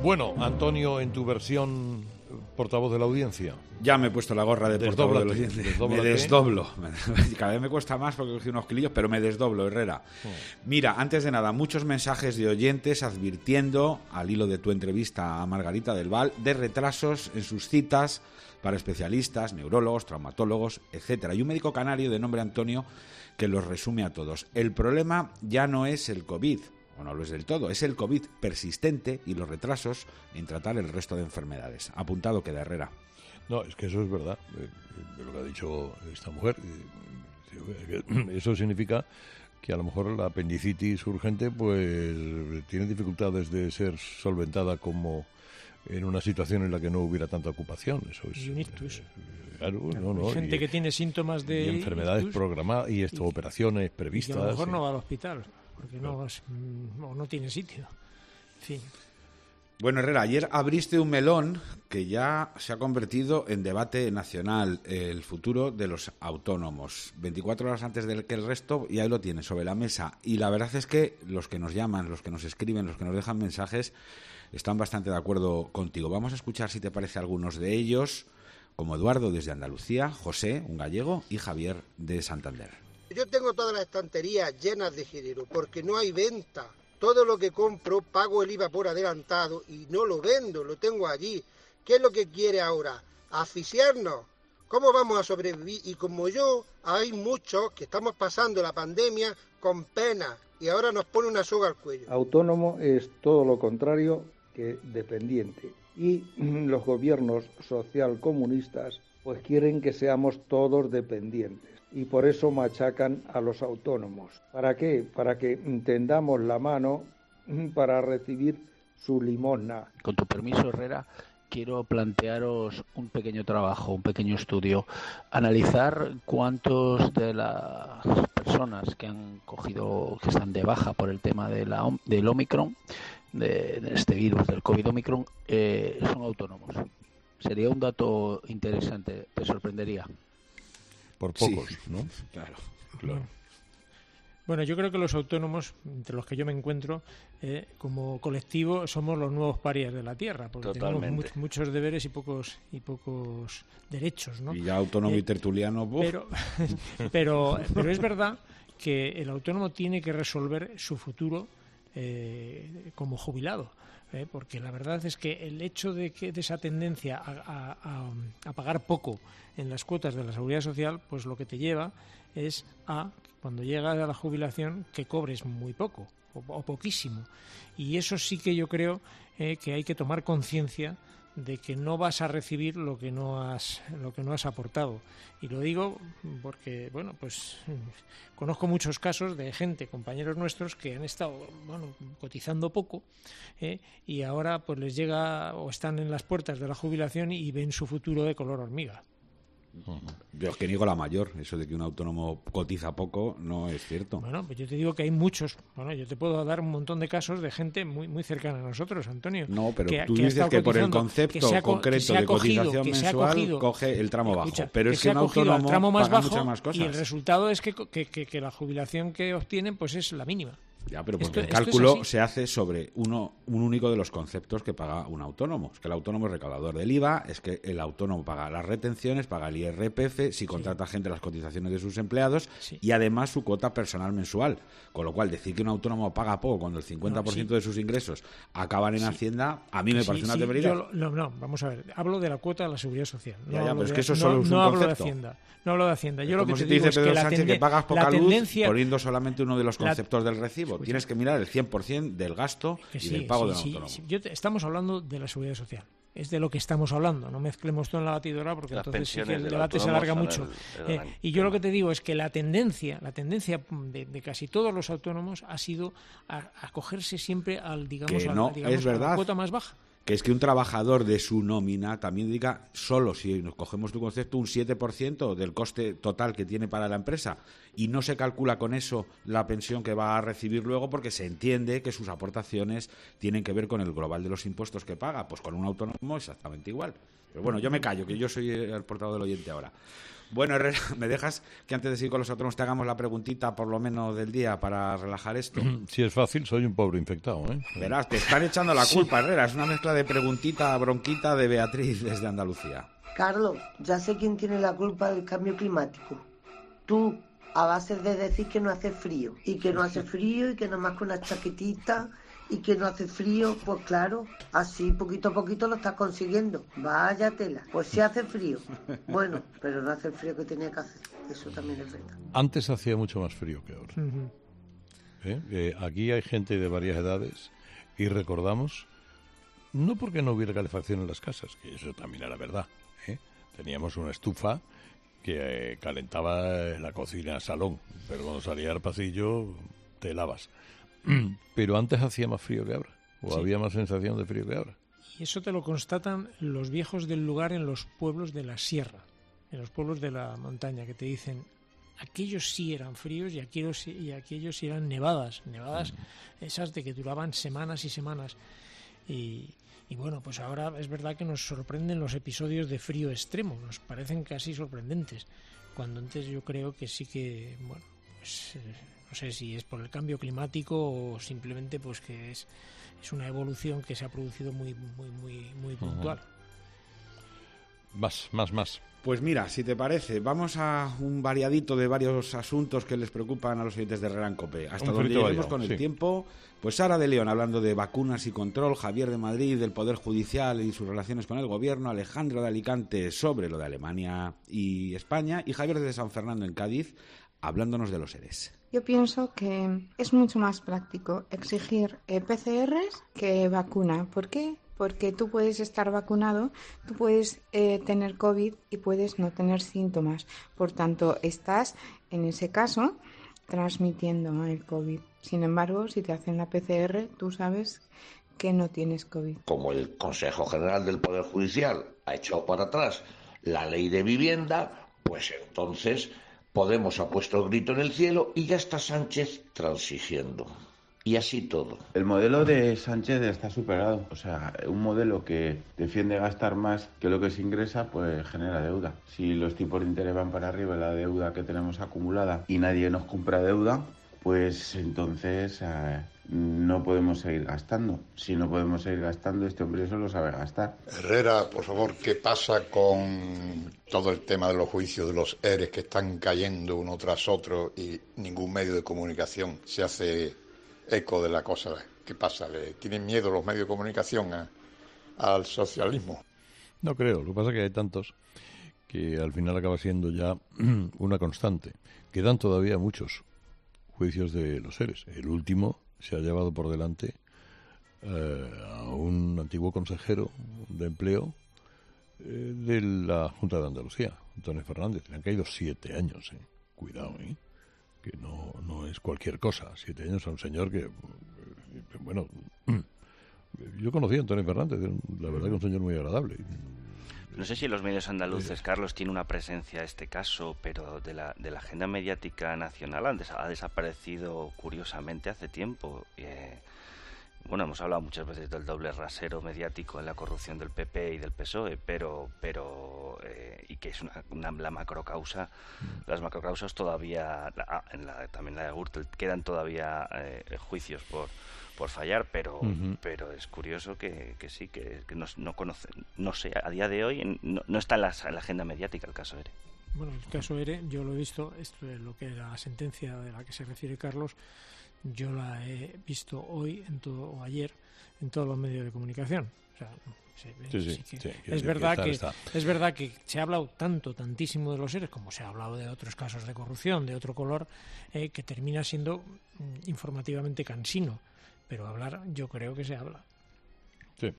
Bueno, Antonio, en tu versión portavoz de la audiencia. Ya me he puesto la gorra de portavoz de la audiencia. Me desdoblo. Cada vez me cuesta más porque he cogido unos kilillos, pero me desdoblo, Herrera. Mira, antes de nada, muchos mensajes de oyentes advirtiendo, al hilo de tu entrevista a Margarita del Val, de retrasos en sus citas para especialistas, neurólogos, traumatólogos, etcétera. Y un médico canario de nombre Antonio que los resume a todos. El problema ya no es el COVID, o no lo es del todo, es el COVID persistente y los retrasos en tratar el resto de enfermedades. Apuntado queda, Herrera. No, es que eso es verdad, lo que ha dicho esta mujer. Eso significa que a lo mejor la apendicitis urgente pues tiene dificultades de ser solventada como en una situación en la que no hubiera tanta ocupación. Eso es un ictus. Claro, hay gente que tiene síntomas de y enfermedades ictus, programadas y operaciones previstas. Y a lo mejor no va al hospital porque no tiene sitio. En fin. Bueno, Herrera, ayer abriste un melón que ya se ha convertido en debate nacional, el futuro de los autónomos. 24 horas antes de que el resto, y ahí lo tienes sobre la mesa. Y la verdad es que los que nos llaman, los que nos escriben, los que nos dejan mensajes, están bastante de acuerdo contigo. Vamos a escuchar, si te parece, algunos de ellos, como Eduardo desde Andalucía, José, un gallego, y Javier de Santander. Yo tengo todas las estanterías llenas de género porque no hay venta. Todo lo que compro pago el IVA por adelantado y no lo vendo, lo tengo allí. ¿Qué es lo que quiere ahora? ¿Asfixiarnos? ¿Cómo vamos a sobrevivir? Y como yo, hay muchos que estamos pasando la pandemia con pena y ahora nos pone una soga al cuello. Autónomo es todo lo contrario que dependiente. Y los gobiernos socialcomunistas pues quieren que seamos todos dependientes. Y por eso machacan a los autónomos. ¿Para qué? Para que tendamos la mano para recibir su limosna. Con tu permiso, Herrera, quiero plantearos un pequeño trabajo, un pequeño estudio. Analizar cuántos de las personas que han cogido, que están de baja por el tema del Omicron, de este virus, del COVID Omicron, son autónomos. Sería un dato interesante, te sorprendería. Por pocos, sí, ¿no? Claro. Bueno, yo creo que los autónomos, entre los que yo me encuentro, como colectivo, somos los nuevos parias de la Tierra, porque tenemos muchos deberes y pocos derechos, ¿no? Y ya autónomo y tertuliano, pero es verdad que el autónomo tiene que resolver su futuro como jubilado. Porque la verdad es que el hecho de esa tendencia a pagar poco en las cuotas de la Seguridad Social, pues lo que te lleva es cuando llegas a la jubilación, que cobres muy poco o poquísimo. Y eso sí que yo creo que hay que tomar conciencia de que no vas a recibir lo que no has aportado. Y lo digo porque, bueno, pues conozco muchos casos de gente, compañeros nuestros, que han estado, cotizando poco, y ahora pues les llega o están en las puertas de la jubilación y ven su futuro de color hormiga. Yo es que niego la mayor, eso de que un autónomo cotiza poco no es cierto. Bueno, pues yo te digo que hay muchos, yo te puedo dar un montón de casos de gente muy muy cercana a nosotros, Antonio. No, pero tú dices que por el concepto concreto de cotización mensual coge el tramo bajo, pero es que un autónomo tramo más paga bajo muchas más cosas. Y el resultado es que la jubilación que obtienen pues es la mínima. Ya, pero porque el cálculo se hace sobre un único de los conceptos que paga un autónomo. Es que el autónomo es recaudador del IVA, es que el autónomo paga las retenciones, paga el IRPF, si contrata gente las cotizaciones de sus empleados y además su cuota personal mensual. Con lo cual, decir que un autónomo paga poco cuando el 50% de sus ingresos acaban en Hacienda, a mí me parece una temeridad. No, vamos a ver, hablo de la cuota de la Seguridad Social. Pero es que eso solo es un concepto. No hablo de Hacienda. Yo lo que te digo es Pedro que Sánchez que pagas poca luz poniendo solamente uno de los conceptos del recibo. Escucha, tienes que mirar el 100% del gasto y del pago del autónomo. Estamos hablando de la Seguridad Social. Es de lo que estamos hablando. No mezclemos todo en la batidora porque entonces sí que el debate se alarga mucho. Y yo lo que te digo es que la tendencia de casi todos los autónomos ha sido a cogerse siempre a la cuota más baja. Que es que un trabajador de su nómina también dedica solo, si nos cogemos tu concepto, un 7% del coste total que tiene para la empresa y no se calcula con eso la pensión que va a recibir luego porque se entiende que sus aportaciones tienen que ver con el global de los impuestos que paga. Pues con un autónomo exactamente igual. Pero bueno, yo me callo, que yo soy el portavoz del oyente ahora. Bueno, Herrera, ¿me dejas que antes de seguir con los autónomos te hagamos la preguntita por lo menos del día para relajar esto? Si es fácil, soy un pobre infectado, ¿eh? Verás, te están echando la culpa, Herrera. Es una mezcla de preguntita, bronquita de Beatriz desde Andalucía. Carlos, ya sé quién tiene la culpa del cambio climático. Tú, a base de decir que no hace frío, y que no hace frío, y que nomás con una chaquetita, y que no hace frío, pues claro, así poquito a poquito lo estás consiguiendo. Vaya tela, pues sí hace frío. Bueno, pero no hace el frío que tenía que hacer, eso también es verdad. Antes hacía mucho más frío que ahora. Aquí hay gente de varias edades y recordamos, no porque no hubiera calefacción en las casas, que eso también era verdad, teníamos una estufa que calentaba la cocina, el salón, pero cuando salía al pasillo te helabas. Pero antes hacía más frío que ahora, o había más sensación de frío que ahora. Y eso te lo constatan los viejos del lugar en los pueblos de la sierra, en los pueblos de la montaña, que te dicen, aquellos sí eran fríos y aquellos sí eran nevadas esas de que duraban semanas y semanas. Y bueno, pues ahora es verdad que nos sorprenden los episodios de frío extremo, nos parecen casi sorprendentes, cuando antes yo creo que sí que, bueno, pues no sé si es por el cambio climático o simplemente pues que es una evolución que se ha producido muy puntual. Más. Pues mira, si te parece, vamos a un variadito de varios asuntos que les preocupan a los oyentes de Herrera en COPE. Hasta donde lleguemos con el tiempo. Pues Sara de León hablando de vacunas y control, Javier de Madrid del Poder Judicial y sus relaciones con el Gobierno, Alejandro de Alicante sobre lo de Alemania y España y Javier de San Fernando en Cádiz hablándonos de los ERES. Yo pienso que es mucho más práctico exigir PCRs que vacuna. ¿Por qué? Porque tú puedes estar vacunado, tú puedes tener COVID y puedes no tener síntomas. Por tanto, estás, en ese caso, transmitiendo el COVID. Sin embargo, si te hacen la PCR, tú sabes que no tienes COVID. Como el Consejo General del Poder Judicial ha echado para atrás la ley de vivienda, pues entonces Podemos ha puesto el grito en el cielo y ya está Sánchez transigiendo. Y así todo. El modelo de Sánchez está superado. O sea, un modelo que defiende gastar más que lo que se ingresa, pues genera deuda. Si los tipos de interés van para arriba, la deuda que tenemos acumulada y nadie nos compra deuda, pues entonces no podemos seguir gastando. Si no podemos seguir gastando, este hombre eso lo sabe gastar. Herrera, por favor, ¿qué pasa con todo el tema de los juicios de los ERES que están cayendo uno tras otro y ningún medio de comunicación se hace eco de la cosa? ¿Qué pasa? ¿Tienen miedo los medios de comunicación al socialismo? No creo. Lo que pasa es que hay tantos que al final acaba siendo ya una constante. Quedan todavía muchos juicios de los ERES. El último se ha llevado por delante a un antiguo consejero de empleo de la Junta de Andalucía, Antonio Fernández. Le han caído 7 años. Cuidado, que no es cualquier cosa. 7 años a un señor que, bueno, yo conocí a Antonio Fernández, la verdad que un señor muy agradable. No sé si en los medios andaluces, Carlos, tiene una presencia este caso, pero de la agenda mediática nacional ha desaparecido curiosamente hace tiempo. Bueno, hemos hablado muchas veces del doble rasero mediático en la corrupción del PP y del PSOE, pero y que es la macrocausa. Las macrocausas todavía, también la de Gürtel, quedan todavía juicios por fallar, pero es curioso que sí, que no conoce, no sé, a día de hoy no está en la agenda mediática el caso ERE. Bueno, el caso ERE, yo lo he visto, esto es lo que la sentencia de la que se refiere Carlos, yo la he visto hoy o ayer en todos los medios de comunicación. O sea, es verdad que se ha hablado tantísimo de los ERES como se ha hablado de otros casos de corrupción de otro color, que termina siendo informativamente cansino. Pero hablar, yo creo que se habla.